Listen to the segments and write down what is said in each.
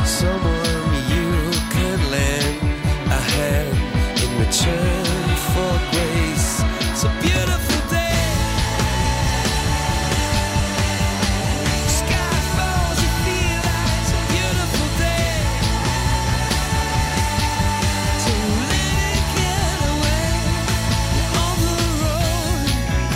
someone you can lend a hand in return for grace. It's a beautiful day. Sky falls, you feel like it's a beautiful day. To let it get away on the road,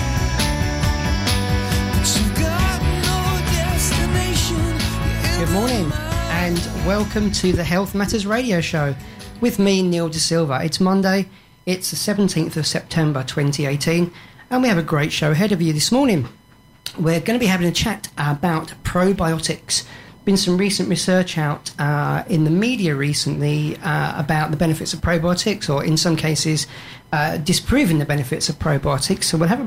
but you've got no destination. Good morning and welcome to the Health Matters Radio Show with me, Neil De Silva. It's Monday, it's the 17th of September 2018 and we have a great show ahead of you this morning. We're going to be having a chat about probiotics. Been some recent research out in the media recently about the benefits of probiotics, or in some cases disproving the benefits of probiotics. So we'll have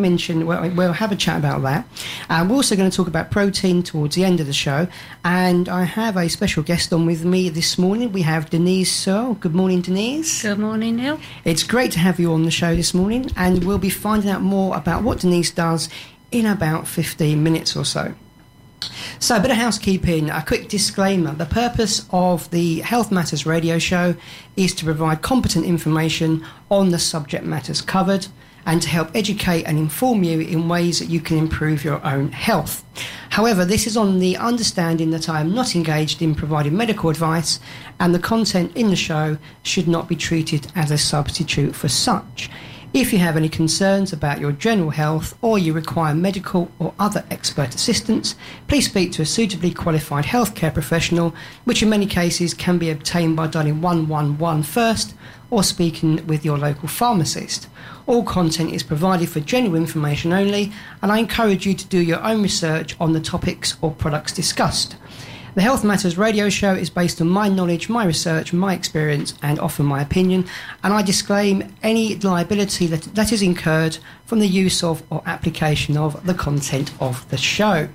a chat about that. We're also going to talk about protein towards the end of the show, and I have a special guest on with me this morning. We have Denise Searle. Good morning, Denise. Good morning, Neil. It's great to have you on the show this morning, and we'll be finding out more about what Denise does in about 15 minutes or so. So a bit of housekeeping, a quick disclaimer. The purpose of the Health Matters Radio Show is to provide competent information on the subject matters covered and to help educate and inform you in ways that you can improve your own health. However, this is on the understanding that I am not engaged in providing medical advice, and the content in the show should not be treated as a substitute for such. If you have any concerns about your general health or you require medical or other expert assistance, please speak to a suitably qualified healthcare professional, which in many cases can be obtained by dialing 111 first or speaking with your local pharmacist. All content is provided for general information only, and I encourage you to do your own research on the topics or products discussed. The Health Matters Radio Show is based on my knowledge, my research, my experience, and often my opinion, and I disclaim any liability that is incurred from the use of or application of the content of the show.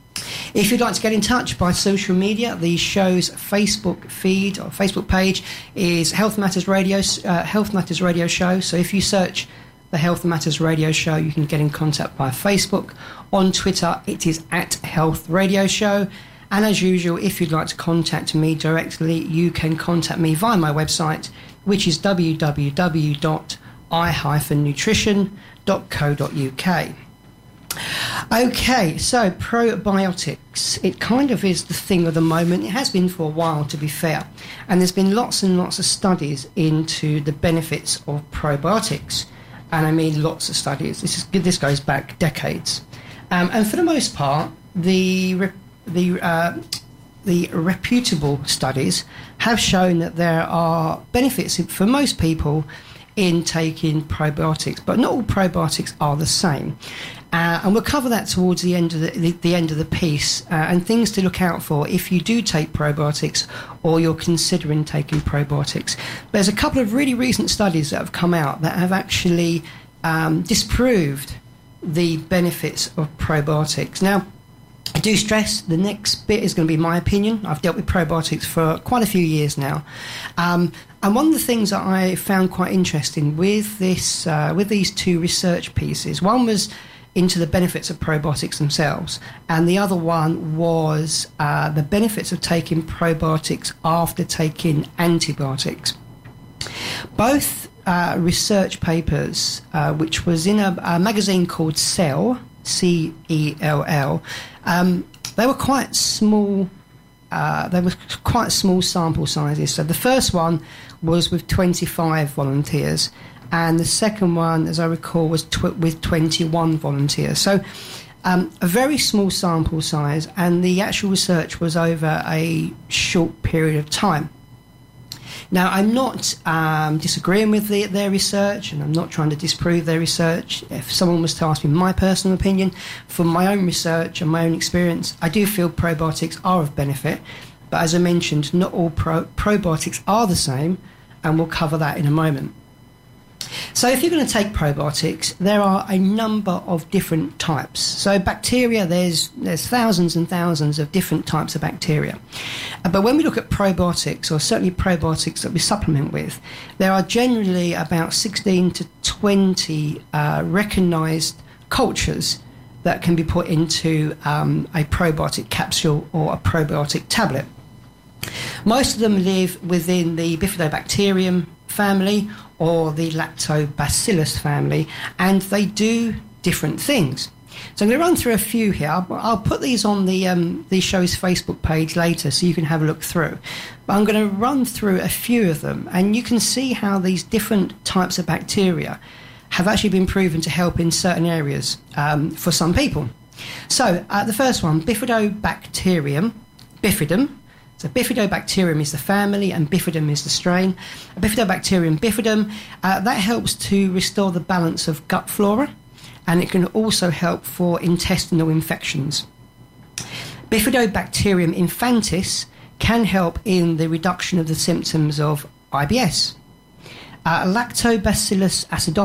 If you'd like to get in touch by social media, the show's Facebook feed or Facebook page is Health Matters Radio Show. So if you search the Health Matters Radio Show, you can get in contact by Facebook. On Twitter, it is @Health Radio Show. And as usual, if you'd like to contact me directly, you can contact me via my website, which is www.i-nutrition.co.uk. Okay, so probiotics. It kind of is the thing of the moment. It has been for a while, to be fair. And there's been lots and lots of studies into the benefits of probiotics. And I mean lots of studies. This goes back decades. And for the most part, the reputable studies have shown that there are benefits for most people in taking probiotics, but not all probiotics are the same. And we'll cover that towards the end of the piece, and things to look out for if you do take probiotics or you're considering taking probiotics. There's a couple of really recent studies that have come out that have actually disproved the benefits of probiotics. Now, I do stress the next bit is going to be my opinion. I've dealt with probiotics for quite a few years now. And one of the things that I found quite interesting with these two research pieces, one was into the benefits of probiotics themselves, and the other one was the benefits of taking probiotics after taking antibiotics. Both research papers, which was in a magazine called Cell, C-E-L-L, they were quite small. They were quite small sample sizes. So the first one was with 25 volunteers, and the second one, as I recall, was with 21 volunteers. So a very small sample size, and the actual research was over a short period of time. Now, I'm not disagreeing with their research, and I'm not trying to disprove their research. If someone was to ask me my personal opinion, from my own research and my own experience, I do feel probiotics are of benefit. But as I mentioned, not all probiotics are the same, and we'll cover that in a moment. So if you're going to take probiotics, there are a number of different types. So bacteria, there's thousands and thousands of different types of bacteria. But when we look at probiotics, or certainly probiotics that we supplement with, there are generally about 16 to 20 recognised cultures that can be put into a probiotic capsule or a probiotic tablet. Most of them live within the Bifidobacterium family or the Lactobacillus family, and they do different things. So I'm going to run through a few here. I'll put these on the show's Facebook page later so you can have a look through. But I'm going to run through a few of them, and you can see how these different types of bacteria have actually been proven to help in certain areas for some people. So the first one, Bifidobacterium bifidum. So Bifidobacterium is the family and bifidum is the strain. Bifidobacterium bifidum, that helps to restore the balance of gut flora, and it can also help for intestinal infections. Bifidobacterium infantis can help in the reduction of the symptoms of IBS. Lactobacillus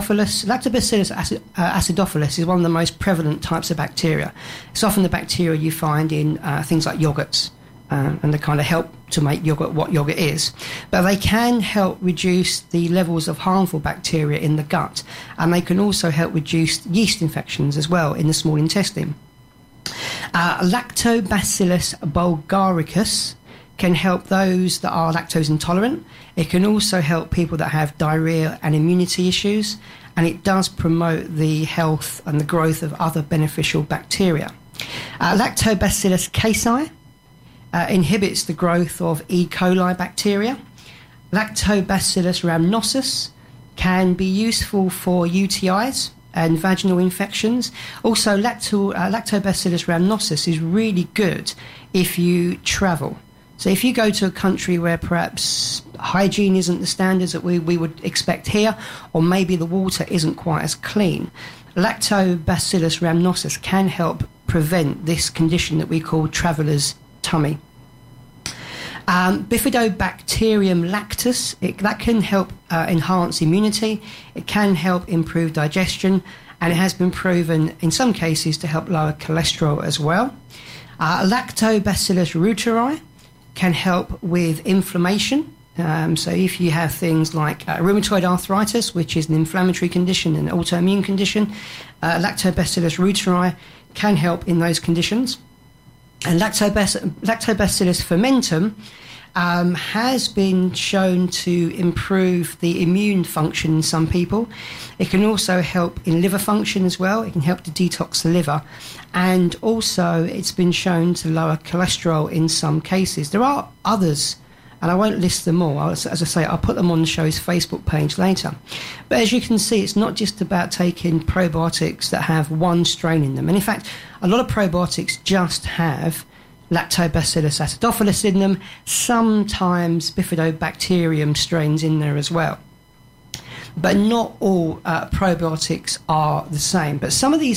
acidophilus is one of the most prevalent types of bacteria. It's often the bacteria you find in things like yogurts, and they kind of help to make yogurt what yogurt is. But they can help reduce the levels of harmful bacteria in the gut, and they can also help reduce yeast infections as well in the small intestine. Lactobacillus bulgaricus can help those that are lactose intolerant. It can also help people that have diarrhea and immunity issues, and it does promote the health and the growth of other beneficial bacteria. Lactobacillus casei inhibits the growth of E. coli bacteria. Lactobacillus rhamnosus can be useful for UTIs and vaginal infections. Also, Lactobacillus rhamnosus is really good if you travel. So if you go to a country where perhaps hygiene isn't the standards that we would expect here, or maybe the water isn't quite as clean, Lactobacillus rhamnosus can help prevent this condition that we call traveller's tummy. Bifidobacterium lactis, that can help enhance immunity. It can help improve digestion, and it has been proven in some cases to help lower cholesterol as well. Lactobacillus reuteri can help with inflammation. So if you have things like rheumatoid arthritis, which is an inflammatory condition, an autoimmune condition, Lactobacillus reuteri can help in those conditions. And Lactobacillus fermentum has been shown to improve the immune function in some people. It can also help in liver function as well. It can help to detox the liver. And also it's been shown to lower cholesterol in some cases. There are others, and I won't list them all. As I say, I'll put them on the show's Facebook page later. But as you can see, it's not just about taking probiotics that have one strain in them. And in fact, a lot of probiotics just have Lactobacillus acidophilus in them, sometimes Bifidobacterium strains in there as well. But not all probiotics are the same. But some of the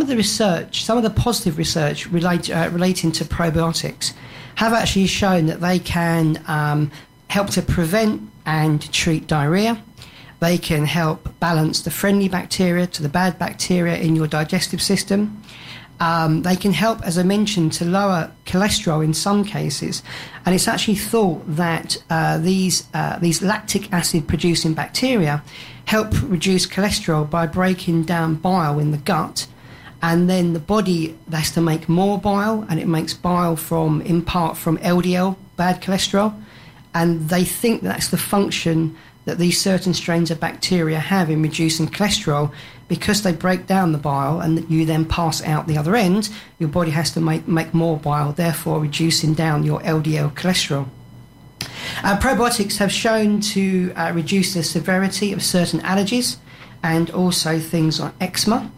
positive research relating to probiotics have actually shown that they can help to prevent and treat diarrhea. They can help balance the friendly bacteria to the bad bacteria in your digestive system. They can help, as I mentioned, to lower cholesterol in some cases, and it's actually thought that these lactic acid producing bacteria help reduce cholesterol by breaking down bile in the gut, and then the body has to make more bile, and it makes bile in part from LDL, bad cholesterol, and they think that's the function that these certain strains of bacteria have in reducing cholesterol. Because they break down the bile and you then pass out the other end, your body has to make more bile, therefore reducing down your LDL cholesterol. Probiotics have shown to reduce the severity of certain allergies and also things like eczema.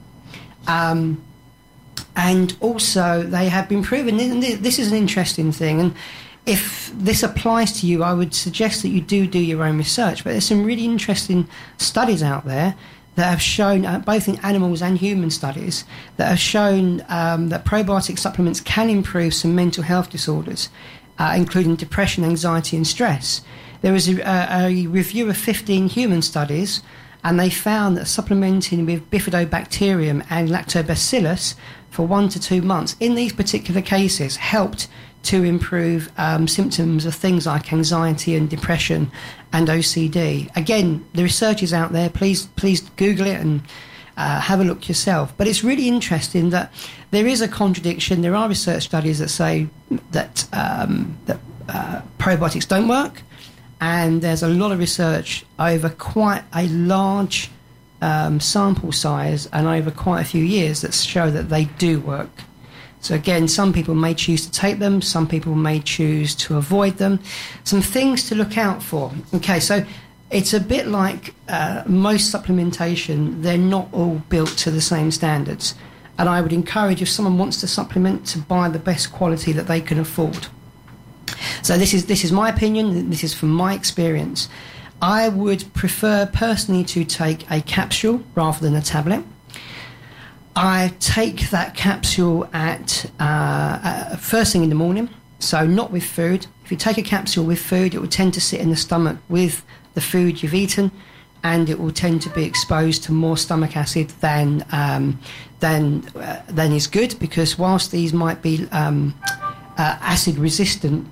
And also they have been proven, and this is an interesting thing, and if this applies to you, I would suggest that you do your own research. But there's some really interesting studies out there that have shown, both in animals and human studies, that have shown that probiotic supplements can improve some mental health disorders, including depression, anxiety and stress. There was a review of 15 human studies, and they found that supplementing with Bifidobacterium and Lactobacillus for 1 to 2 months in these particular cases helped to improve symptoms of things like anxiety and depression and OCD. Again, the research is out there. Please Google it and have a look yourself. But it's really interesting that there is a contradiction. There are research studies that say that probiotics don't work, and there's a lot of research over quite a large sample size and over quite a few years that show that they do work. So again, some people may choose to take them, some people may choose to avoid them. Some things to look out for. Okay, so it's a bit like most supplementation, they're not all built to the same standards. And I would encourage, if someone wants to supplement, to buy the best quality that they can afford. So this is my opinion, this is from my experience. I would prefer personally to take a capsule rather than a tablet. I take that capsule at first thing in the morning, so not with food. If you take a capsule with food, it will tend to sit in the stomach with the food you've eaten, and it will tend to be exposed to more stomach acid than is good, because whilst these might be acid-resistant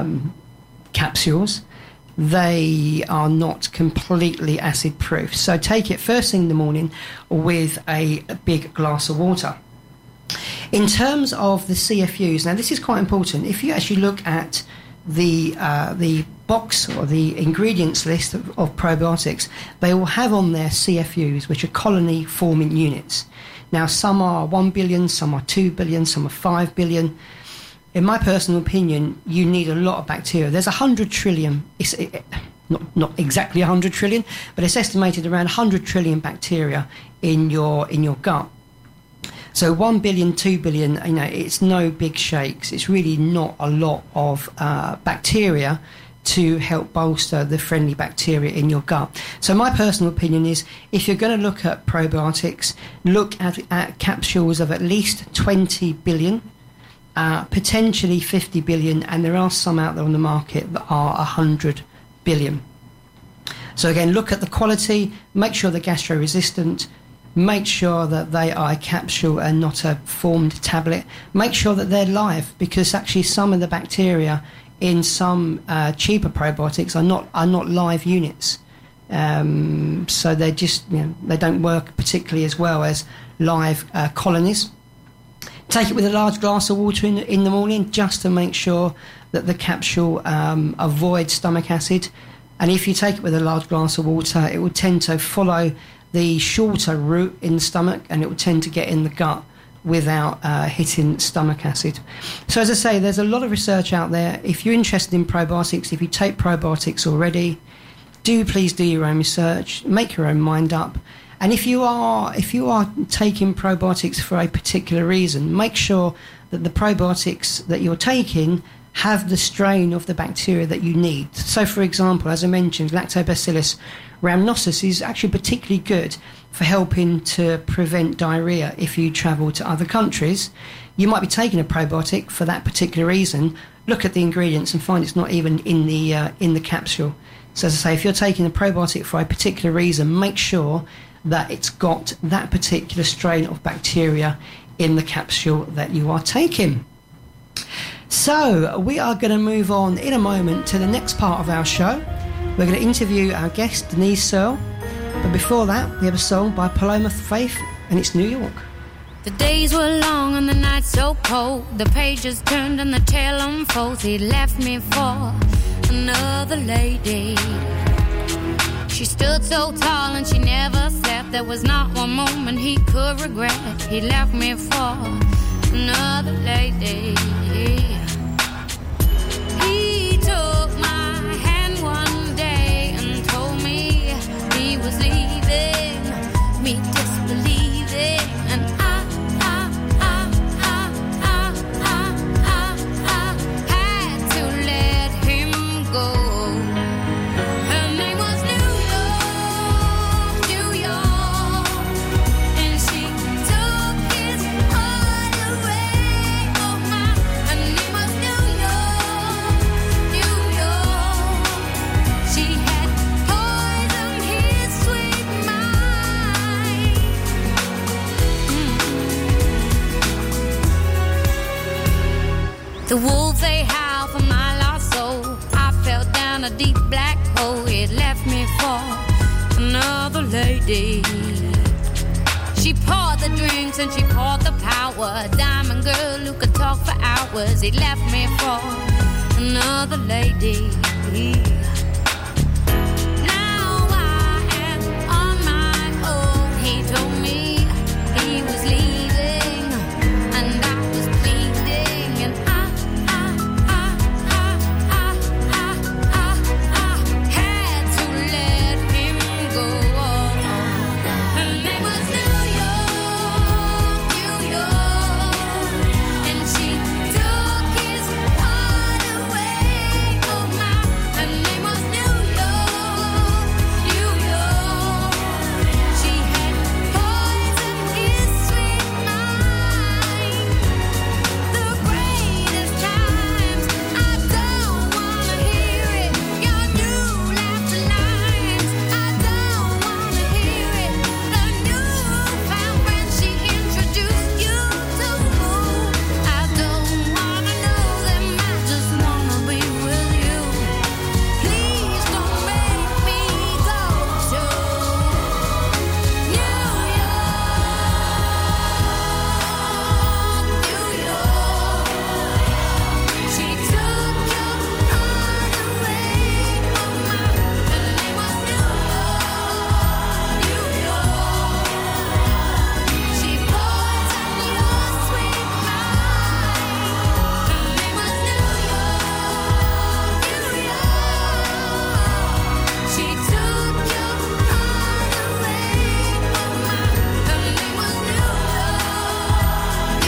capsules, they are not completely acid-proof. So take it first thing in the morning with a big glass of water. In terms of the CFUs, now this is quite important. If you actually look at the box or the ingredients list of probiotics, they will have on there CFUs, which are colony-forming units. Now, some are 1 billion, some are 2 billion, some are 5 billion. In my personal opinion, you need a lot of bacteria. There's 100 trillion, not exactly 100 trillion, but it's estimated around 100 trillion bacteria in your gut. So 1 billion, 2 billion, it's no big shakes. It's really not a lot of bacteria to help bolster the friendly bacteria in your gut. So my personal opinion is, if you're going to look at probiotics, look at capsules of at least 20 billion, potentially 50 billion, and there are some out there on the market that are 100 billion. So again, look at the quality, make sure they're gastro-resistant, make sure that they are a capsule and not a formed tablet. Make sure that they're live, because actually some of the bacteria in some cheaper probiotics are not live units. So they're just, they don't work particularly as well as live colonies. Take it with a large glass of water in the morning, just to make sure that the capsule avoids stomach acid. And if you take it with a large glass of water, it will tend to follow the shorter route in the stomach, and it will tend to get in the gut without hitting stomach acid. So as I say, there's a lot of research out there. If you're interested in probiotics, if you take probiotics already, please do your own research, make your own mind up. And if you are taking probiotics for a particular reason, make sure that the probiotics that you're taking have the strain of the bacteria that you need. So, for example, as I mentioned, Lactobacillus rhamnosus is actually particularly good for helping to prevent diarrhea if you travel to other countries. You might be taking a probiotic for that particular reason. Look at the ingredients and find it's not even in the capsule. So, as I say, if you're taking a probiotic for a particular reason, make sure that it's got that particular strain of bacteria in the capsule that you are taking. So we are going to move on in a moment to the next part of our show. We're going to interview our guest, Denise Searle. But before that, we have a song by Paloma Faith, and it's New York. The days were long and the nights so cold. The pages turned and the tale unfolds. He left me for another lady. She stood so tall and she never slept. There was not one moment he could regret. He left me for another lady. He took my hand one day and told me he was leaving, me disbelieving, and I had to let him go. Her name was New York, and she took his heart away. Oh my, her name was New York. She had poisoned his sweet mind. The wolves, they howl for my lost soul. I fell down a deep black hole. It left me for another lady. She poured the drinks and she poured the power. Diamond girl who could talk for hours. It left me for another lady. Now I am on my own. He told me he was leaving, and I was bleeding, and I had to let him go. Her name was New York, and she took his heart away. Oh my, her name was New York. She had poisoned his sweet mind. The greatest times, I don't wanna hear it. Your new laughter lines, I don't wanna hear it. The newfound friend she introduced you to, I don't wanna know them. I just wanna be with you. Please don't make me go to New York. She took your heart away. Oh my, her name was New York. She poisoned your sweet mind. Her name was New York. She took your heart away. Oh my, her name was New York.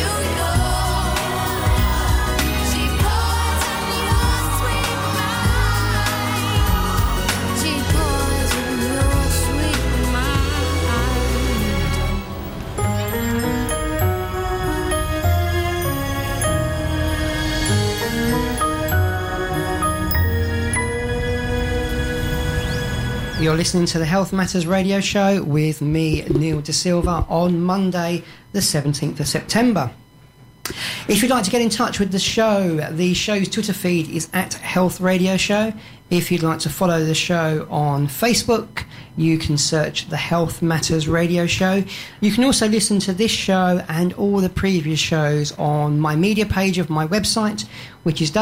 She poisoned your sweet mind. She poisoned your sweet You're listening to the Health Matters radio show with me, Neil De Silva, on Monday, the 17th of September. If you'd like to get in touch with the show's Twitter feed is at Health Radio Show. If you'd like to follow the show on Facebook, you can search the Health Matters Radio Show. You can also listen to this show and all the previous shows on my media page of my website, which is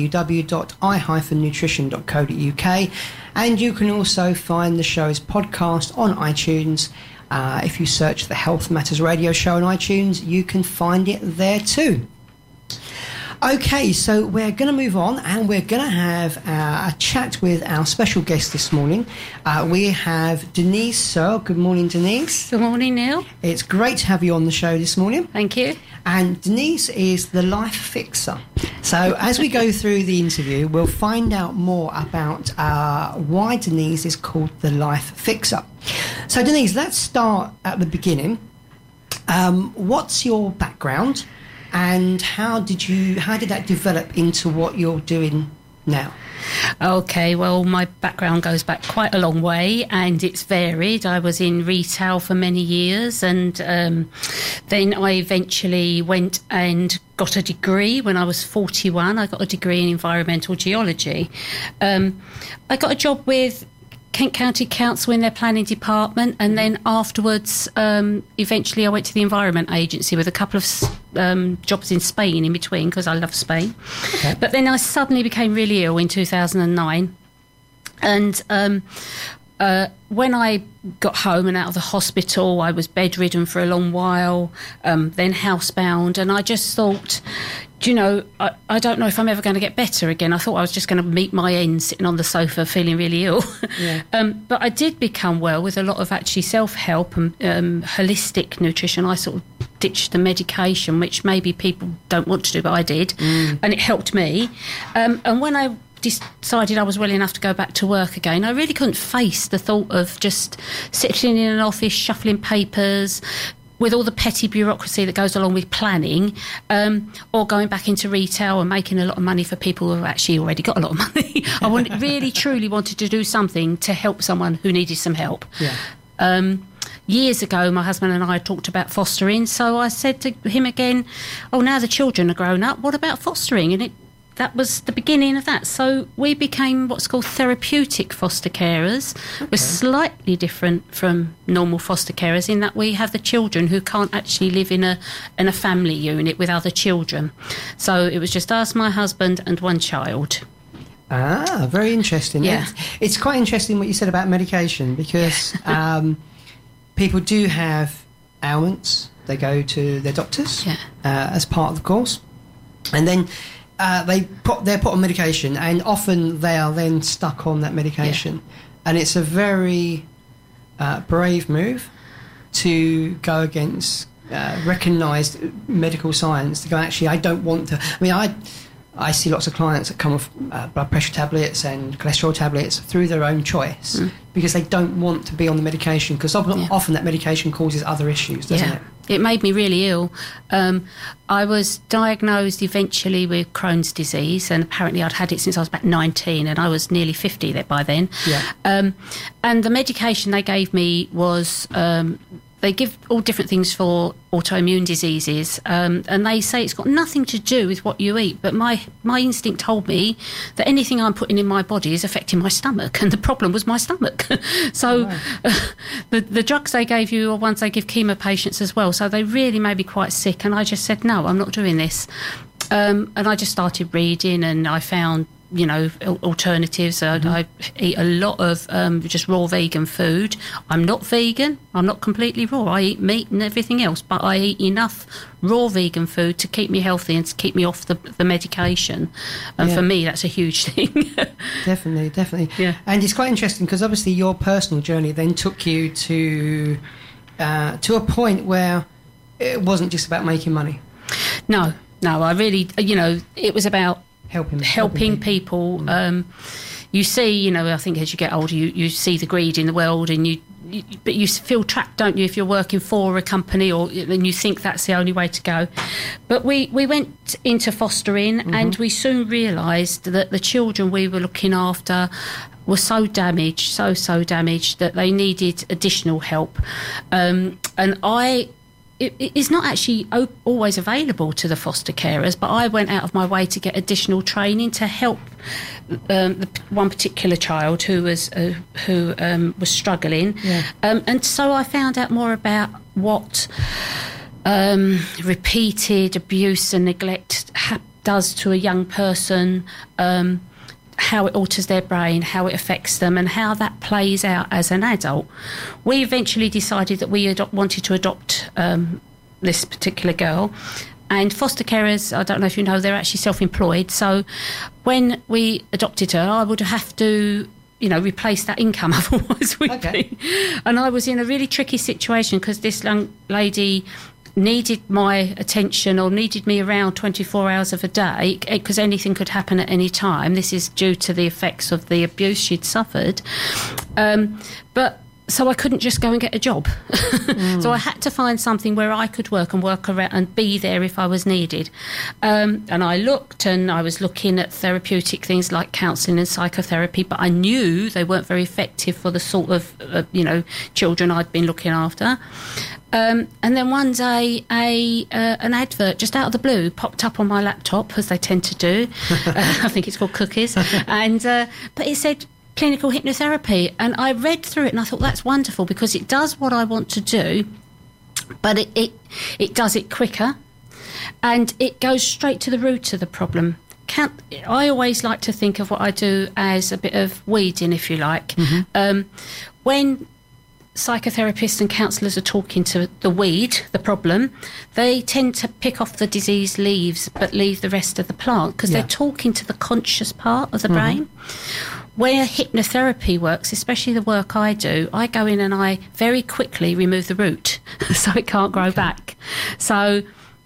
www.i-nutrition.co.uk. And you can also find the show's podcast on iTunes. If you search the Health Matters Radio Show on iTunes, you can find it there too. Okay, so we're going to move on and we're going to have a chat with our special guest this morning. We have Denise Searle. Good morning, Denise. Good morning, Neil. It's great to have you on the show this morning. Thank you. And Denise is the Life Fixer. So as we go through the interview, we'll find out more about why Denise is called the Life Fixer. So Denise, let's start at the beginning. What's your background? And how did that develop into what you're doing now? Okay, well, my background goes back quite a long way and it's varied. I was in retail for many years and then I eventually went and got a degree when I was 41. I got a degree in environmental geology. I got a job with Kent County Council in their planning department, and then afterwards eventually I went to the Environment Agency with a couple of jobs in Spain in between because I love Spain. Okay. But then I suddenly became really ill in 2009 and when I got home and out of the hospital, I was bedridden for a long while, then housebound, and I just thought, do you know, I don't know if I'm ever going to get better again. I thought I was just going to meet my end sitting on the sofa feeling really ill. Yeah. But I did become well with a lot of actually self-help and holistic nutrition. I sort of ditched the medication, which maybe people don't want to do, but I did, and it helped me. And when I decided I was well enough to go back to work again, I really couldn't face the thought of just sitting in an office shuffling papers with all the petty bureaucracy that goes along with planning, or going back into retail and making a lot of money for people who have actually already got a lot of money. I really truly wanted to do something to help someone who needed some help. Yeah. Years ago, my husband and I talked about fostering, so I said to him again, oh, now the children are grown up, what about fostering? And it that was the beginning of that. So we became what's called therapeutic foster carers. Okay. We're slightly different from normal foster carers in that we have the children who can't actually live in a family unit with other children. So it was just us, my husband, and one child. Ah, very interesting. Yeah. It's quite interesting what you said about medication, because people do have ailments. They go to their doctors as part of the course, and then they're put on medication, and often they are then stuck on that medication. And it's a very brave move to go against recognised medical science, to go, actually, I don't want to. I mean, I see lots of clients that come off blood pressure tablets and cholesterol tablets through their own choice, because they don't want to be on the medication, because often that medication causes other issues, doesn't it? It made me really ill. I was diagnosed eventually with Crohn's disease, and apparently I'd had it since I was about 19, and I was nearly 50 by then. Yeah. And the medication they gave me was... they give all different things for autoimmune diseases, and they say it's got nothing to do with what you eat, but my instinct told me that anything I'm putting in my body is affecting my stomach, and the problem was my stomach. So the drugs they gave you are ones they give chemo patients as well, so they really made me quite sick, and I just said, no, I'm not doing this. And I just started reading, and I found alternatives. I eat a lot of just raw vegan food. I'm not vegan. I'm not completely raw. I eat meat and everything else, but I eat enough raw vegan food to keep me healthy and to keep me off the medication. And for me, that's a huge thing. Definitely. Yeah. And it's quite interesting, because obviously your personal journey then took you to a point where it wasn't just about making money. No, I really, it was about helping people. You see, I think as you get older, you see the greed in the world, and but you feel trapped, don't you, if you're working for a company, and you think that's the only way to go. But we went into fostering, and we soon realised that the children we were looking after were so damaged that they needed additional help. And it's not actually always available to the foster carers, but I went out of my way to get additional training to help one particular child who was struggling. Yeah. And so I found out more about what repeated abuse and neglect does to a young person, how it alters their brain, how it affects them, and how that plays out as an adult. We eventually decided that we wanted to adopt this particular girl. And foster carers, I don't know if you know, they're actually self-employed. So when we adopted her, I would have to, replace that income, otherwise we'd be. And I was in a really tricky situation, because this young lady needed my attention, or needed me around 24 hours of a day, because anything could happen at any time. This is due to the effects of the abuse she'd suffered. So I couldn't just go and get a job. So I had to find something where I could work around and be there if I was needed. And I looked, and I was looking at therapeutic things like counselling and psychotherapy, but I knew they weren't very effective for the sort of, children I'd been looking after. And then one day an advert just out of the blue popped up on my laptop, as they tend to do. I think it's called Cookies. And but it said clinical hypnotherapy, and I read through it and I thought, that's wonderful, because it does what I want to do, but it does it quicker, and it goes straight to the root of the problem. I always like to think of what I do as a bit of weeding, if you like. When psychotherapists and counsellors are talking to the weed, the problem, they tend to pick off the diseased leaves but leave the rest of the plant, because they're talking to the conscious part of the brain. Where hypnotherapy works, especially the work I do, I go in and I very quickly remove the root so it can't grow back. So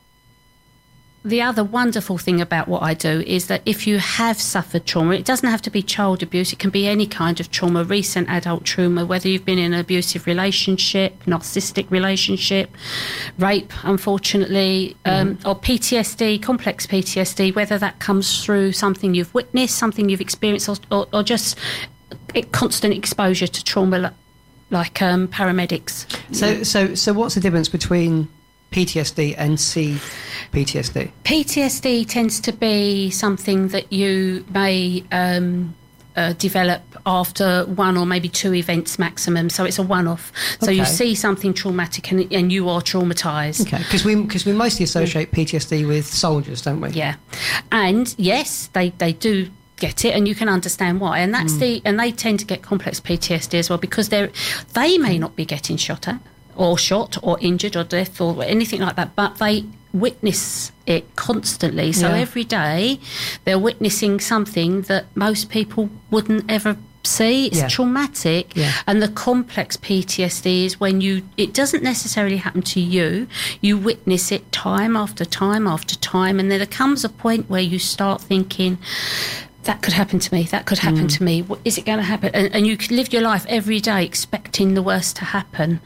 the other wonderful thing about what I do is that if you have suffered trauma, it doesn't have to be child abuse, it can be any kind of trauma, recent adult trauma, whether you've been in an abusive relationship, narcissistic relationship, rape, unfortunately, or PTSD, complex PTSD, whether that comes through something you've witnessed, something you've experienced, or just constant exposure to trauma, like paramedics. So what's the difference between PTSD and CPTSD? PTSD tends to be something that you may develop after one or maybe two events maximum, so it's a one-off. So you see something traumatic and you are traumatised. Okay, because we mostly associate PTSD with soldiers, don't we? Yeah, and yes, they do get it, and you can understand why. And that's and they tend to get complex PTSD as well, because they may not be getting shot or injured or death or anything like that, but they witness it constantly. So every day they're witnessing something that most people wouldn't ever see. It's traumatic. And the complex PTSD is when it doesn't necessarily happen to you, you witness it time after time after time, and then there comes a point where you start thinking, that could happen to me, that could happen to me, is it going to happen? And you could live your life every day expecting the worst to happen.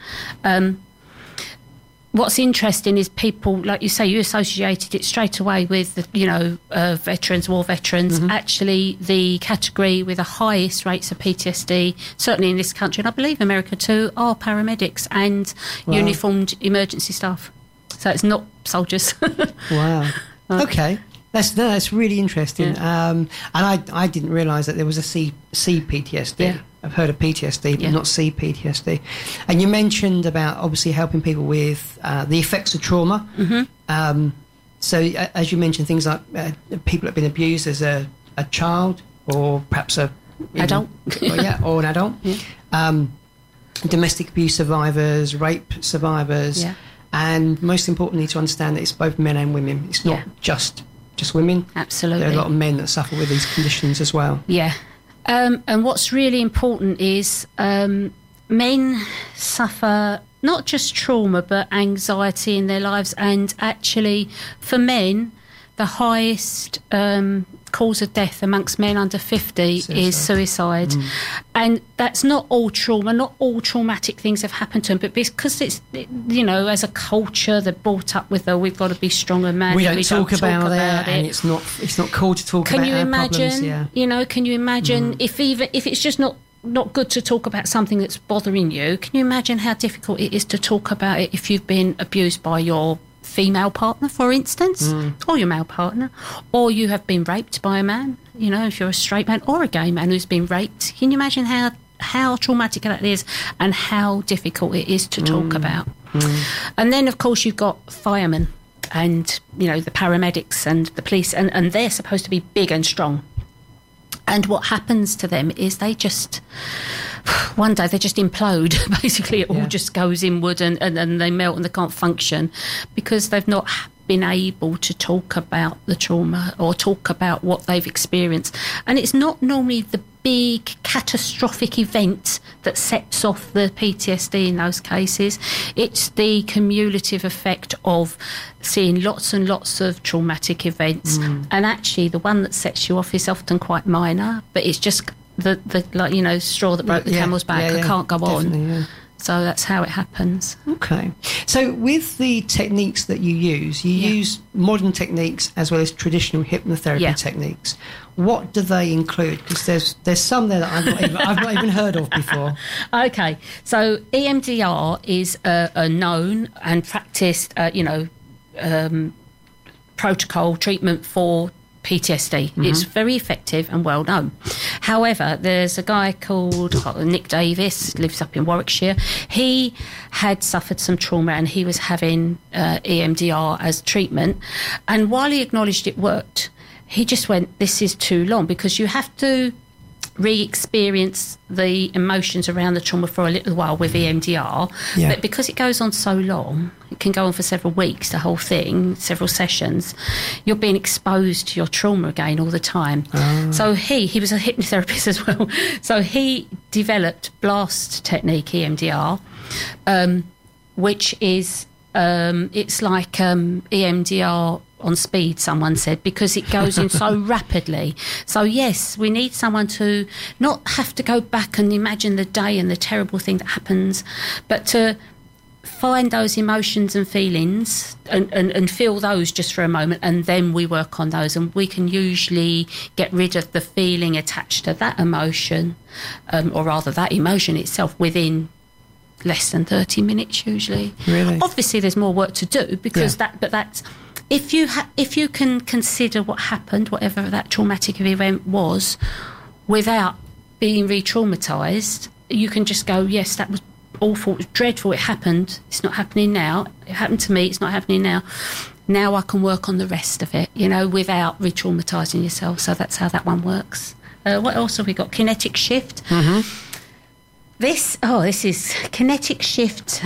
What's interesting is people, like you say, you associated it straight away with, veterans, war veterans. Actually, the category with the highest rates of PTSD, certainly in this country, and I believe America too, are paramedics and uniformed emergency staff. So it's not soldiers. Wow. Okay. That's really interesting. And I didn't realise that there was a CPTSD. Yeah. I've heard of PTSD, but not CPTSD. And you mentioned about obviously helping people with the effects of trauma. So as you mentioned, things like people that have been abused as a child, or perhaps adult, or an adult. Domestic abuse survivors, rape survivors, and most importantly to understand that it's both men and women. It's not just women. Absolutely. There are a lot of men that suffer with these conditions as well. Yeah. And what's really important is men suffer not just trauma but anxiety in their lives, and actually for men the highest cause of death amongst men under 50 is suicide. And that's not all trauma, not all traumatic things have happened to them, but because it's, as a culture they're brought up with, we've got to be stronger man. We don't talk about it, and it's not cool to talk about our problems. Can you imagine if it's just not good to talk about something that's bothering you, can you imagine how difficult it is to talk about it if you've been abused by your female partner, for instance, or your male partner, or you have been raped by a man, if you're a straight man or a gay man who's been raped? Can you imagine how traumatic that is and how difficult it is to talk about? And then, of course, you've got firemen and, the paramedics and the police, and they're supposed to be big and strong. And what happens to them is one day they just implode. Basically, it all just goes inward and they melt and they can't function because they've not been able to talk about the trauma or talk about what they've experienced. And it's not normally the big catastrophic event that sets off the PTSD in those cases. It's the cumulative effect of seeing lots and lots of traumatic events. And actually the one that sets you off is often quite minor, but it's just the straw that broke the camel's back. I can't go on. So that's how it happens. Okay. So with the techniques that you use modern techniques as well as traditional hypnotherapy techniques. What do they include? Because there's some there that I've not even heard of before. Okay. So EMDR is a known and practiced, protocol treatment for PTSD. It's very effective and well known. However, there's a guy called Nick Davis, lives up in Warwickshire. He had suffered some trauma and he was having EMDR as treatment. And while he acknowledged it worked, he just went, this is too long, because you have to re-experience the emotions around the trauma for a little while with EMDR, but because it goes on so long, it can go on for several weeks, the whole thing, several sessions, you're being exposed to your trauma again all the time. So he was a hypnotherapist as well, so he developed blast technique, EMDR, which is it's like EMDR on speed, someone said, because it goes in so rapidly. So yes, we need someone to not have to go back and imagine the day and the terrible thing that happens, but to find those emotions and feelings and feel those just for a moment, and then we work on those, and we can usually get rid of the feeling attached to that emotion, or rather that emotion itself, within less than 30 minutes usually. Really? Obviously, there's more work to do because that's if you can consider what happened, whatever that traumatic event was, without being re-traumatised, you can just go, yes, that was awful, it was dreadful, it happened, it's not happening now, it happened to me, it's not happening now. Now I can work on the rest of it, without re-traumatising yourself. So that's how that one works. What else have we got? Kinetic shift. Mm-hmm. This is kinetic shift.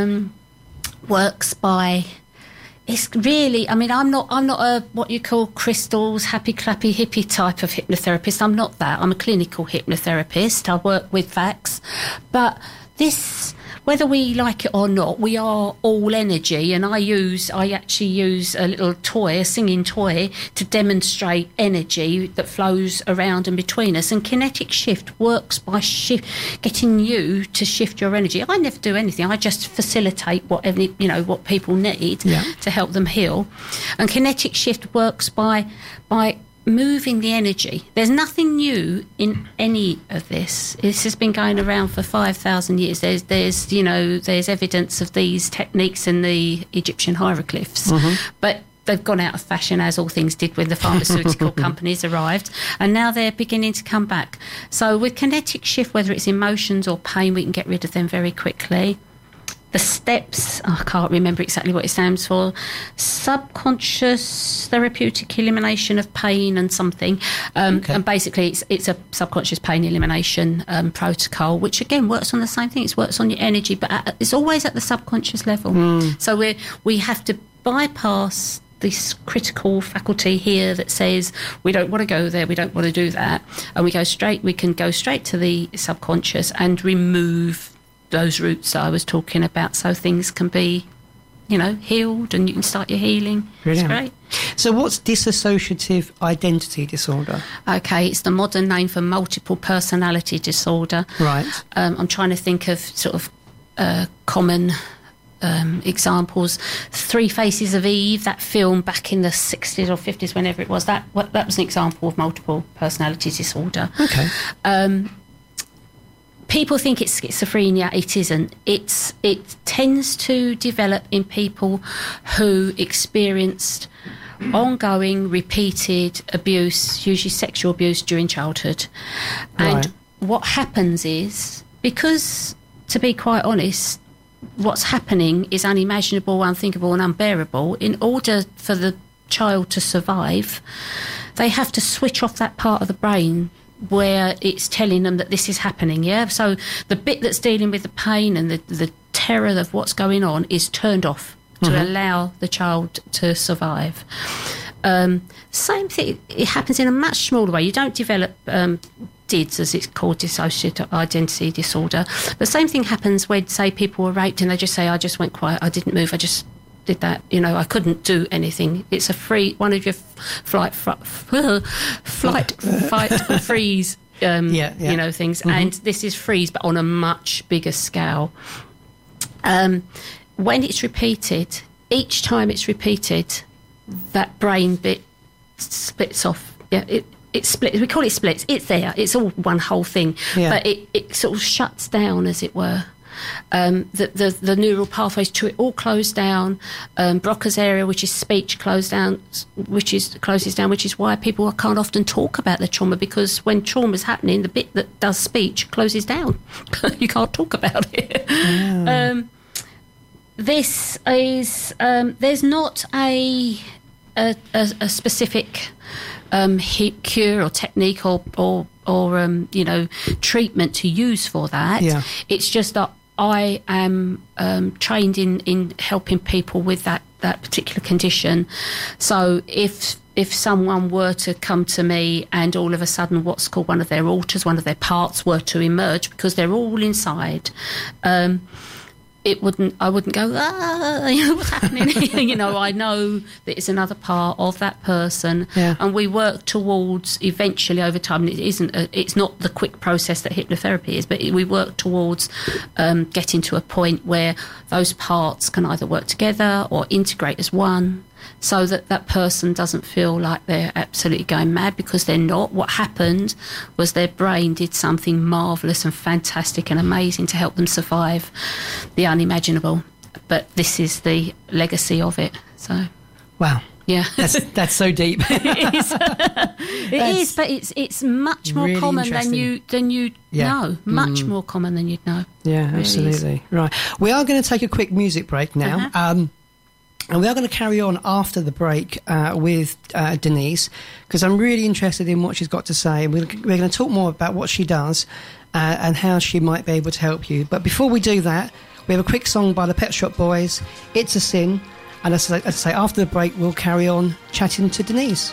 Works by. It's really. I mean, I'm not a what you call crystals, happy clappy hippie type of hypnotherapist. I'm not that. I'm a clinical hypnotherapist. I work with facts, but this. Whether we like it or not, we are all energy, and I actually use a little toy, a singing toy, to demonstrate energy that flows around and between us. And kinetic shift works by getting you to shift your energy. I never do anything. I just facilitate whatever what people need to help them heal. And kinetic shift works by moving the energy. There's nothing new in any of this. This has been going around for 5,000 years. There's evidence of these techniques in the Egyptian hieroglyphs, but they've gone out of fashion, as all things did when the pharmaceutical companies arrived, and now they're beginning to come back. So with kinetic shift, whether it's emotions or pain, we can get rid of them very quickly. The steps, I can't remember exactly what it stands for, subconscious therapeutic elimination of pain and something. And basically it's a subconscious pain elimination protocol, which again works on the same thing. It works on your energy, but it's always at the subconscious level. So we have to bypass this critical faculty here that says we don't want to go there, we don't want to do that, and we can go straight to the subconscious and remove those roots that I was talking about, so things can be, healed, and you can start your healing. Brilliant. It's great. So what's dissociative identity disorder? Okay, it's the modern name for multiple personality disorder. Right. I'm trying to think of sort of common examples. Three Faces of Eve, that film back in the 60s or 50s, whenever it was, that was an example of multiple personality disorder. Okay. People think it's schizophrenia. It isn't. It tends to develop in people who experienced ongoing, repeated abuse, usually sexual abuse, during childhood. And what happens is, because, to be quite honest, what's happening is unimaginable, unthinkable and unbearable. In order for the child to survive, they have to switch off that part of the brain where it's telling them that this is happening, So the bit that's dealing with the pain and the terror of what's going on is turned off to allow the child to survive. Same thing, it happens in a much smaller way. You don't develop DIDS, as it's called, dissociative identity disorder. The same thing happens when, say, people were raped and they just say, I just went quiet, I didn't move, I just did that, I couldn't do anything. It's one of your flight, fight, or freeze, things. And this is freeze, but on a much bigger scale. When it's repeated, each time it's repeated, that brain bit splits off. It splits. We call it splits. It's there. It's all one whole thing. Yeah. But it sort of shuts down, as it were. The neural pathways to it all close down. Broca's area, which is speech, closes down, which is why people can't often talk about their trauma, because when trauma is happening, the bit that does speech closes down. You can't talk about it. Yeah. This is there's not a specific cure or technique or treatment to use for that. Yeah. It's just that I am trained in helping people with that particular condition. So if someone were to come to me and all of a sudden what's called one of their alters, one of their parts were to emerge, because they're all inside, I wouldn't go, what's happening? I know that it's another part of that person, and we work towards eventually over time. It's not the quick process that hypnotherapy is, but we work towards getting to a point where those parts can either work together or integrate as one. so that that person doesn't feel like they're absolutely going mad, because they're not. What happened was their brain did something marvellous and fantastic and amazing to help them survive the unimaginable. But this is the legacy of it. So, Wow. yeah. That's so deep. It is, but it's much more really common than interesting. you Yeah. know. Much more common than you'd know. Yeah, It really absolutely. Right. We are going to take a quick music break now. And we are going to carry on after the break with Denise, because I'm really interested in what she's got to say. We're going to talk more about what she does and how she might be able to help you. But before we do that, we have a quick song by the Pet Shop Boys, It's a Sin. And as I say, after the break, we'll carry on chatting to Denise.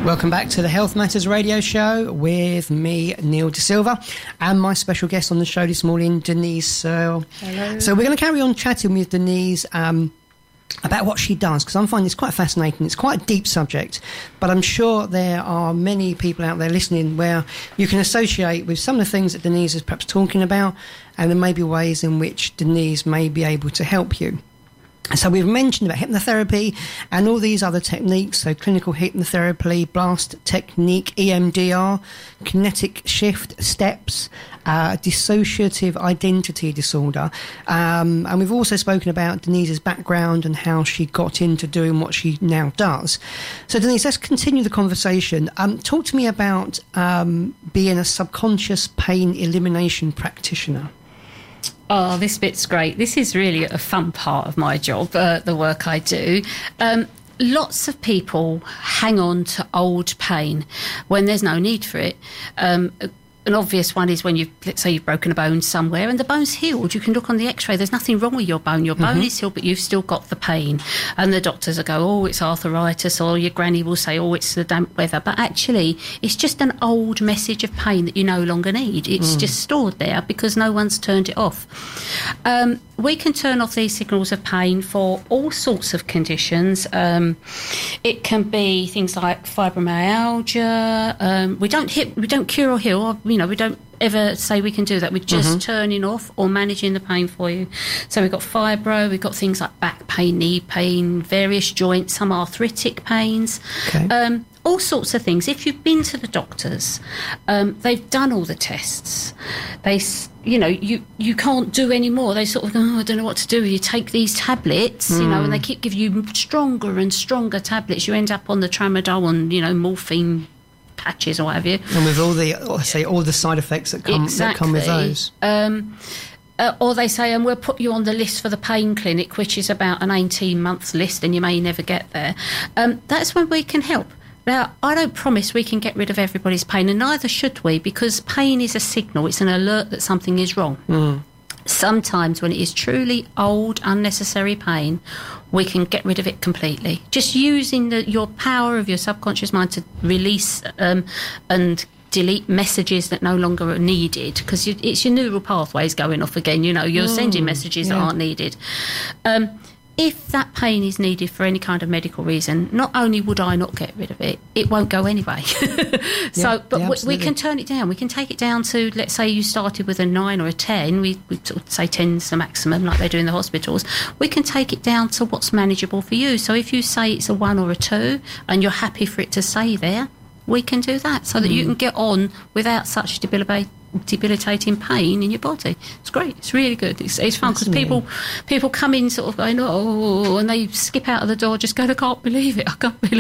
Welcome back to the Health Matters Radio Show with me, Neil De Silva, and my special guest on the show this morning, Denise Searle. Hello. So we're going to carry on chatting with Denise about what she does, because I'm finding this quite fascinating. It's quite a deep subject, but I'm sure there are many people out there listening where you can associate with some of the things that Denise is perhaps talking about, and there may be ways in which Denise may be able to help you. So we've mentioned about hypnotherapy and all these other techniques, so clinical hypnotherapy, blast technique, EMDR, kinetic shift steps, dissociative identity disorder. And we've also spoken about Denise's background and how she got into doing what she now does. So Denise, let's continue the conversation. Talk to me about being a subconscious pain elimination practitioner. Oh, this bit's great. This is really a fun part of my job, the work I do. Lots of people hang on to old pain when there's no need for it. An obvious one is when let's say you've broken a bone somewhere and the bone's healed. You can look on the x-ray, there's nothing wrong with your bone. Your bone is healed, but you've still got the pain. And the doctors will go, oh, it's arthritis, or your granny will say, oh, it's the damp weather. But actually, it's just an old message of pain that you no longer need. It's just stored there because no one's turned it off. We can turn off these signals of pain for all sorts of conditions. It can be things like fibromyalgia. We don't cure or heal. We don't ever say we can do that. We're just turning off or managing the pain for you. So we've got fibro, we've got things like back pain, knee pain, various joints, some arthritic pains. Okay. All sorts of things. If you've been to the doctors, they've done all the tests. You can't do any more. They sort of go, I don't know what to do. You take these tablets, and they keep giving you stronger and stronger tablets. You end up on the tramadol and, morphine patches or what have you. And with all the side effects that come with those. Or they say, and we'll put you on the list for the pain clinic, which is about an 18-month list, and you may never get there. That's when we can help. Now, I don't promise we can get rid of everybody's pain, and neither should we, because pain is a signal. It's an alert that something is wrong. Sometimes when it is truly old, unnecessary pain, we can get rid of it completely. Just using your power of your subconscious mind to release and delete messages that no longer are needed, because it's your neural pathways going off again. You're sending messages that aren't needed. If that pain is needed for any kind of medical reason, not only would I not get rid of it, it won't go anyway. We can turn it down. We can take it down to, let's say you started with a 9 or a 10. We sort of say 10's the maximum, like they do in the hospitals. We can take it down to what's manageable for you. So if you say it's a 1 or a 2 and you're happy for it to stay there, we can do that so that you can get on without such debilitating pain in your body. It's great. It's really good. It's fun because people come in sort of going, oh, and they skip out of the door just going, I can't believe it.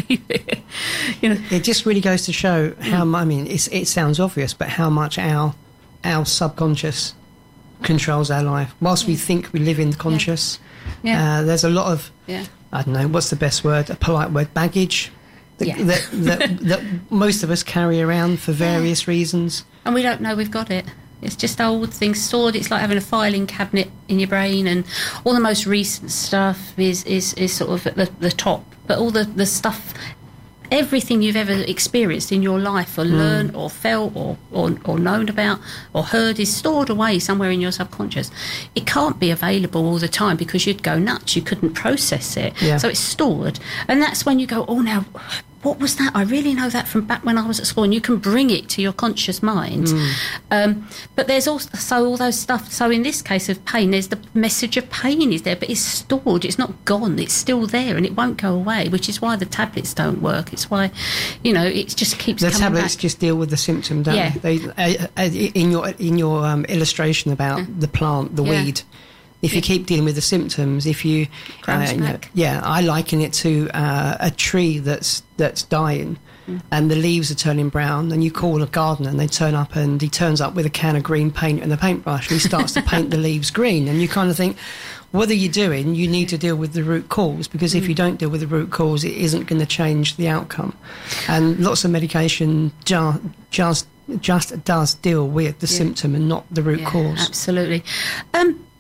It just really goes to show how, it sounds obvious, but how much our subconscious controls our life. Whilst we think we live in conscious, there's a lot of, I don't know, what's the best word, a polite word, baggage that most of us carry around for various reasons. And we don't know we've got it. It's just old things stored. It's like having a filing cabinet in your brain, and all the most recent stuff is sort of at the top. But all the stuff, everything you've ever experienced in your life or learned or felt or known about or heard is stored away somewhere in your subconscious. It can't be available all the time because you'd go nuts. You couldn't process it. Yeah. So it's stored. And that's when you go, oh, now, what was that? I really know that from back when I was at school. And you can bring it to your conscious mind. But there's also all those stuff. So in this case of pain, there's the message of pain is there, but it's stored. It's not gone. It's still there and it won't go away, which is why the tablets don't work. It's why, it just keeps coming back. The tablets just deal with the symptom, don't they? In your illustration about the plant, the weed, if you keep dealing with the symptoms, if you, I liken it to a tree that's dying, and the leaves are turning brown, and you call a gardener, and they turn up, and he turns up with a can of green paint and a paintbrush, and he starts to paint the leaves green, and you kind of think, what are you doing? You need to deal with the root cause, because if you don't deal with the root cause, it isn't going to change the outcome. And lots of medication just does deal with the symptom and not the root cause. Absolutely.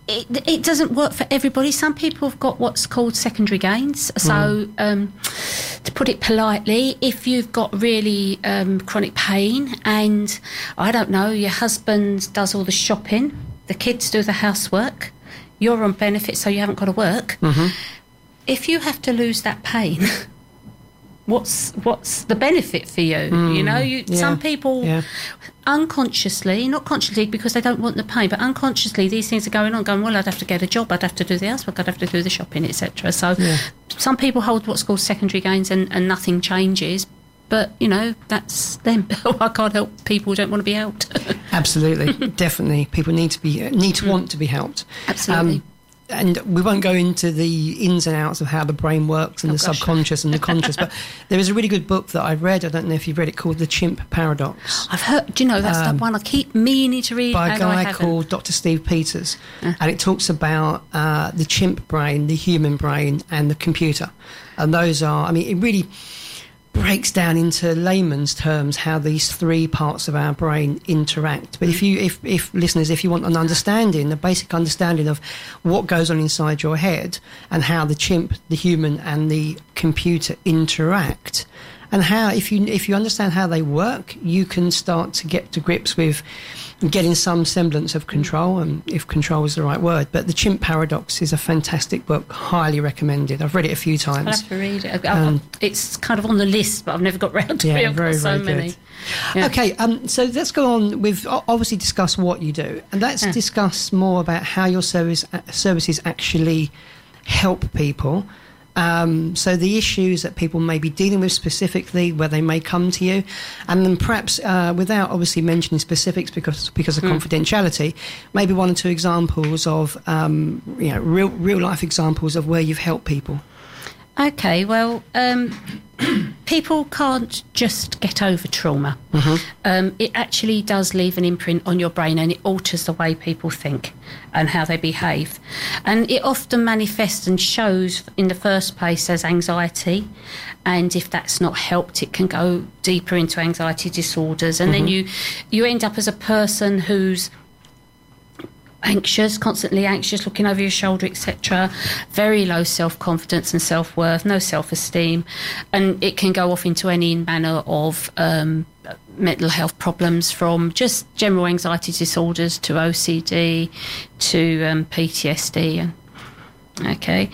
it doesn't work for everybody. Some people have got what's called secondary gains. So, to put it politely, if you've got really chronic pain and, I don't know, your husband does all the shopping, the kids do the housework, you're on benefits, so you haven't got to work. If you have to lose that pain, what's the benefit for you? You know, some people unconsciously, not consciously because they don't want the pain, but unconsciously these things are going on, well, I'd have to get a job, I'd have to do the housework, I'd have to do the shopping, etc. So some people hold what's called secondary gains and nothing changes. But, you know, that's them. I can't help people who don't want to be helped. Absolutely. Definitely. People need to want to be helped. Absolutely. And we won't go into the ins and outs of how the brain works and subconscious and the conscious, but there is a really good book that I read, I don't know if you've read it, called The Chimp Paradox. I've heard, do you know, that's the one I keep meaning to read. By a guy called Dr. Steve Peters. And it talks about the chimp brain, the human brain, and the computer. And those are, I mean, it really breaks down into layman's terms how these three parts of our brain interact. But if listeners, if you want an understanding, a basic understanding of what goes on inside your head and how the chimp, the human, and the computer interact, and how if you understand how they work, you can start to get to grips with getting some semblance of control, and if control is the right word. But The Chimp Paradox is a fantastic book, highly recommended. I've read it a few times. I'll have to read it. It's kind of on the list, but I've never got round to it. I've got so many. Yeah. Okay, so let's go on with, obviously discuss what you do, and let's discuss more about how your services actually help people. So the issues that people may be dealing with specifically, where they may come to you, and then perhaps without obviously mentioning specifics because of confidentiality, maybe one or two examples of real life examples of where you've helped people. Okay, well, people can't just get over trauma. It actually does leave an imprint on your brain, and it alters the way people think and how they behave. And it often manifests and shows in the first place as anxiety. And if that's not helped, it can go deeper into anxiety disorders. And then you end up as a person who's anxious, constantly anxious, looking over your shoulder, etc. Very low self-confidence and self-worth, no self-esteem, and it can go off into any manner of mental health problems, from just general anxiety disorders to OCD to PTSD. Okay,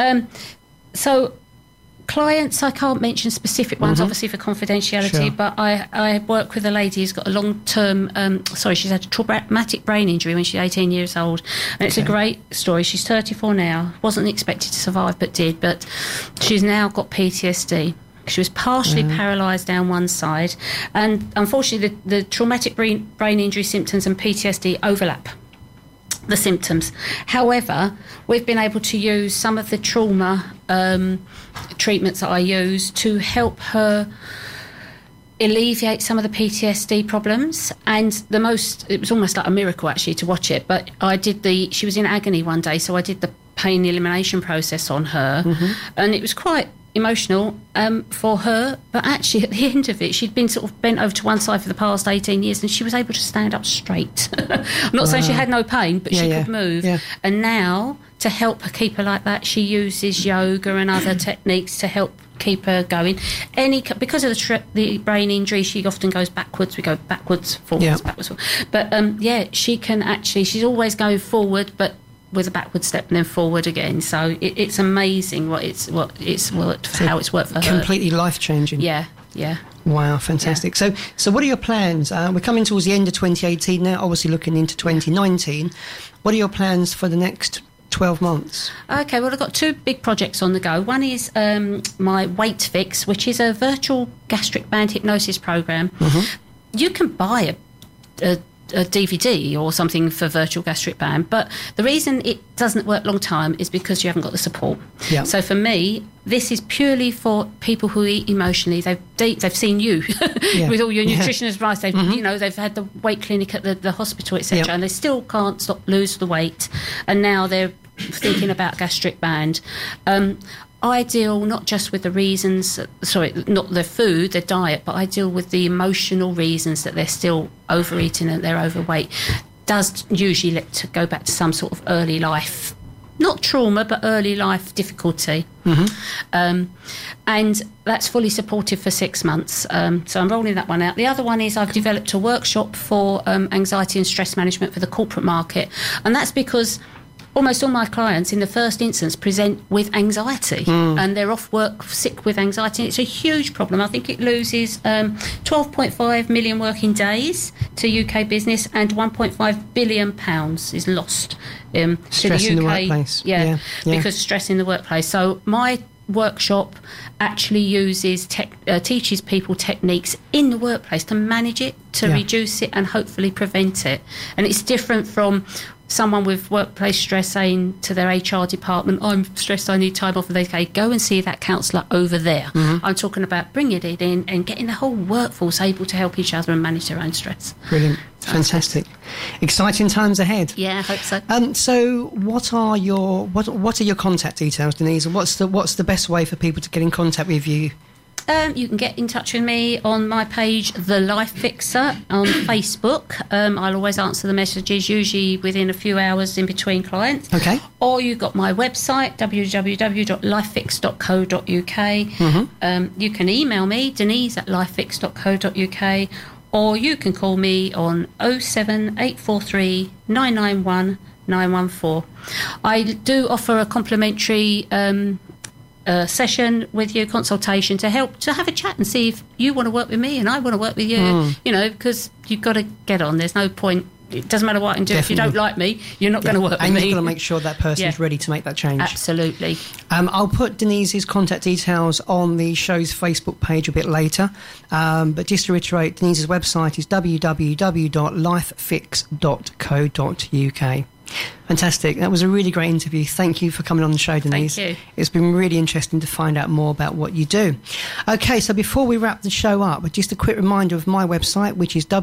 so clients, I can't mention specific ones, obviously for confidentiality, but I work with a lady who's got a long-term, she's had a traumatic brain injury when she's 18 years old, and it's a great story. She's 34 now, wasn't expected to survive but did, but she's now got PTSD. She was partially paralysed down one side, and unfortunately the traumatic brain injury symptoms and PTSD overlap the symptoms. However, we've been able to use some of the trauma treatments that I use to help her alleviate some of the PTSD problems. And it was almost like a miracle actually to watch it, but she was in agony one day, so I did the pain elimination process on her, and it was quite emotional for her, but actually at the end of it she'd been sort of bent over to one side for the past 18 years and she was able to stand up straight. I'm not saying she had no pain, but she could move. And now, to help her keep her like that, she uses yoga and other techniques to help keep her going. Because of the brain injury, she often goes backwards. We go backwards, forwards, backwards, forwards. But she can actually, she's always going forward, but with a backward step and then forward again. So it's amazing how it's worked for her. Completely life-changing. Yeah. Wow, fantastic. Yeah. So what are your plans? We're coming towards the end of 2018 now, obviously looking into 2019. What are your plans for the next 12 months? Okay, well, I've got two big projects on the go. One is my Weight Fix, which is a virtual gastric band hypnosis program. You can buy a DVD or something for virtual gastric band, but the reason it doesn't work long time is because you haven't got the support. So for me, this is purely for people who eat emotionally. They've seen you with all your nutritionist advice. They've had the weight clinic at the hospital, etc., and they still can't lose the weight, and now they're thinking about gastric band. I deal not just with the reasons, not their food, their diet, but I deal with the emotional reasons that they're still overeating and they're overweight. does usually to go back to some sort of early life, not trauma, but early life difficulty. And that's fully supported for 6 months. So I'm rolling that one out. The other one is I've developed a workshop for anxiety and stress management for the corporate market. And that's because almost all my clients in the first instance present with anxiety and they're off work sick with anxiety. It's a huge problem. I think it loses 12.5 million working days to UK business, and £1.5 billion is lost to Stress the UK. in the workplace. Yeah. Because stress in the workplace. So my workshop actually uses teaches people techniques in the workplace to manage it, to reduce it, and hopefully prevent it. And it's different from someone with workplace stress saying to their HR department, I'm stressed, I need time off, and they say, go and see that counsellor over there. I'm talking about bringing it in and getting the whole workforce able to help each other and manage their own stress. Brilliant. Fantastic. Exciting times ahead. Yeah, I hope so. So what are your contact details, Denise? And what's the best way for people to get in contact with you? You can get in touch with me on my page, The Life Fixer, on Facebook. I'll always answer the messages, usually within a few hours in between clients. Okay. Or you've got my website, www.lifefix.co.uk. You can email me, denise@lifefix.co.uk, or you can call me on 07843 991 914. I do offer a complimentary session with you, consultation, to help to have a chat and see if you want to work with me and I want to work with you, because you've got to get on. There's no point. It doesn't matter what I can do. Definitely. If you don't like me, you're not going to work with me. And you've got to make sure that person is ready to make that change. Absolutely. I'll put Denise's contact details on the show's Facebook page a bit later. But just to reiterate, Denise's website is www.lifefix.co.uk. Fantastic. That was a really great interview. Thank you for coming on the show, Denise. Thank you. It's been really interesting to find out more about what you do. Okay, so before we wrap the show up, just a quick reminder of my website, which is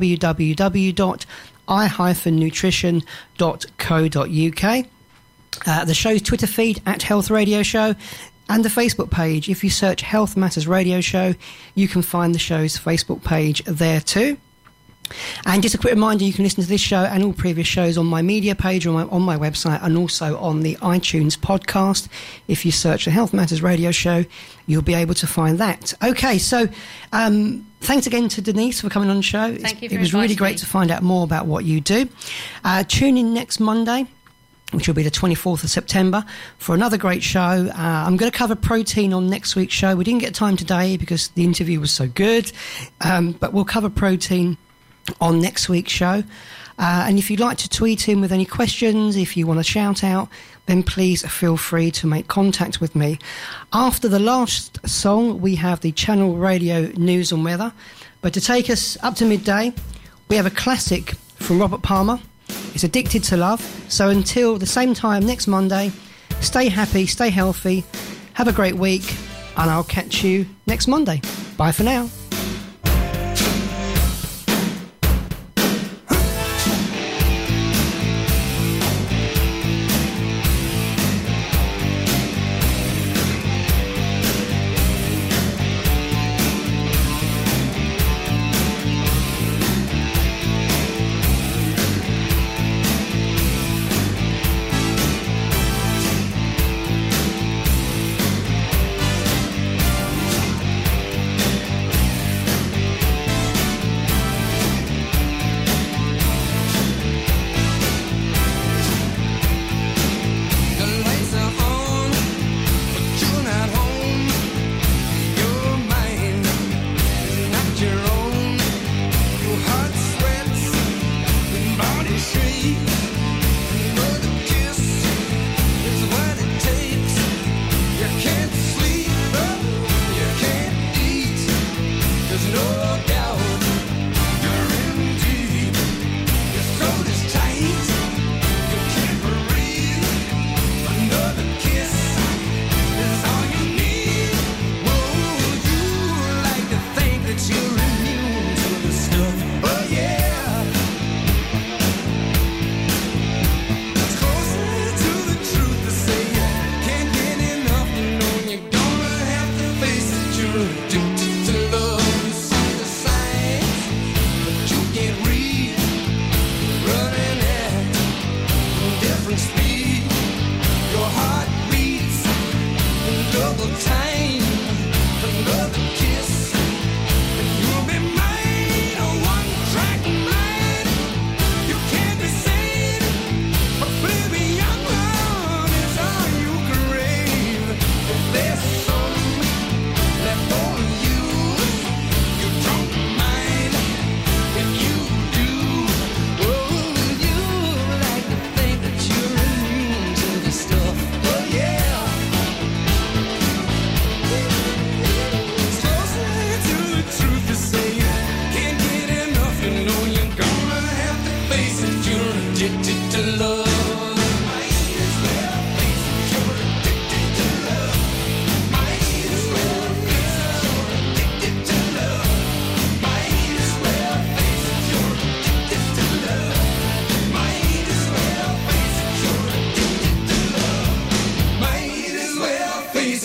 www.i-nutrition.co.uk. The show's Twitter feed, @Health Radio Show, and the Facebook page. If you search Health Matters Radio Show, you can find the show's Facebook page there too. And just a quick reminder, you can listen to this show and all previous shows on my media page or on my website, and also on the iTunes podcast. If you search the Health Matters Radio Show, you'll be able to find that. Okay, so thanks again to Denise for coming on the show. Thank you for It was really inviting great me. to find out more about what you do. Tune in next Monday, which will be the 24th of September, for another great show. I'm going to cover protein on next week's show. We didn't get time today because the interview was so good, but we'll cover protein on next week's show. And if you'd like to tweet in with any questions, if you want to shout out, then please feel free to make contact with me. After the last song, we have the Channel Radio News and Weather. But to take us up to midday, we have a classic from Robert Palmer. It's Addicted to Love. So until the same time next Monday, stay happy, stay healthy, have a great week, and I'll catch you next Monday. Bye for now.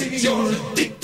You're addicted.